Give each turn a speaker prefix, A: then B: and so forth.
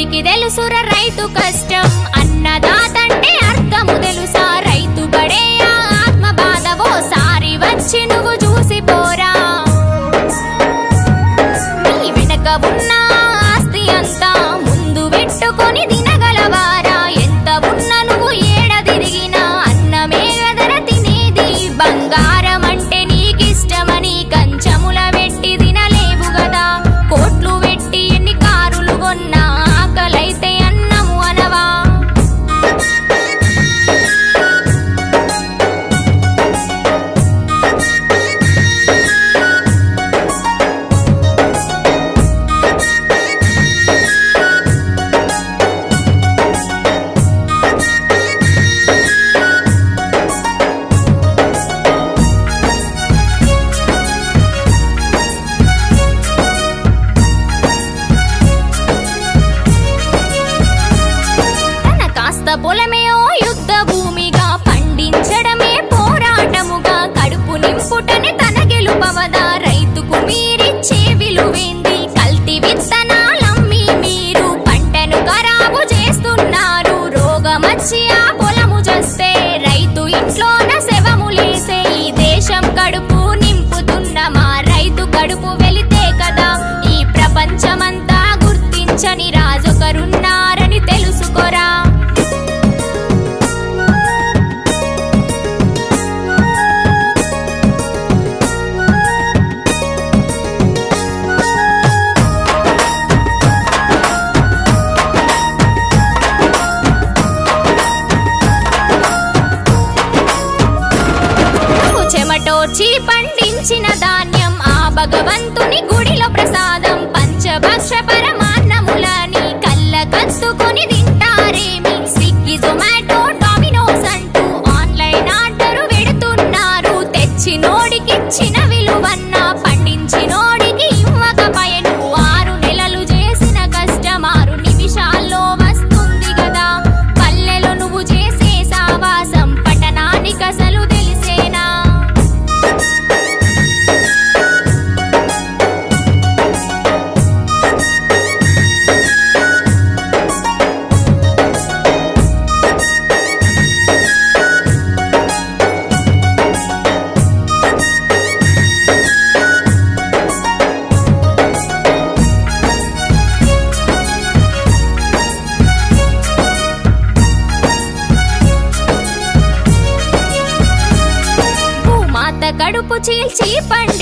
A: ఎవరికి తెలుసుర రైతు కష్టం అన్నదాతంటే అర్థము తెలుసా రైతు పడే ఆత్మ బాధవో సారి వచ్చి నువ్వు చూసిపోరా నీ వెనక ఉన్న ఆస్తి అంతా ముందు పెట్టుకొని తినగలవారా ఎంత ఉన్నా నువ్వు ఏడ తిరిగినా అన్నమే గదర తినేది బంగారం అంటే నీకిష్టమని కంచముల పెట్టి తినలేవు గదా కోట్లు పెట్టి ఎన్ని కారులు కొన్నా ఆకలైతే అన్నము అనవా పొలమే ఓ యుద్ధ భూమిగా పండించడమే పోరాటముగా కడుపు నింపుటని తన గెలుపవదా రైతుకు మీరిచ్చే విలువేంది కల్తీ విత్తనాలమ్మి మీరు పంటను ఖరాబు చేస్తున్నారు రోగమచ్చి ఆ పొలము చేస్తే రైతు ఇంట్లోన శవములేసే ఈ దేశం కడుపు నింపుతున్న మా రైతు కడుపు వెళితే కదా ఈ ప్రపంచమంతా గుర్తించని రాజొకరున్నారని తెలుసుకోరా చెమటోర్చి పండించిన ధాన్యం ఆ భగవంతుని గుడిలో ప్రసాదం పంచభక్ష పరమాన్నములని కళ్ళ కత్తుకొని తింటారేమి స్విగ్గీ జొమాటో డామినోస్ అంటూ ఆన్లైన్ ఆర్డర్ పెడుతున్నారు తెచ్చినోడికిచ్చిన విలువన్నా పండించినోడికి ఇవ్వకపోయెను 6 నెలలు చేసిన కష్టం 6 నిమిషాల్లో వస్తుంది కదా పల్లెలో నువ్వు చేసే సావాసం పట్టణానికి అసలు తెలిసేనా కడుపు చీల్చి పండి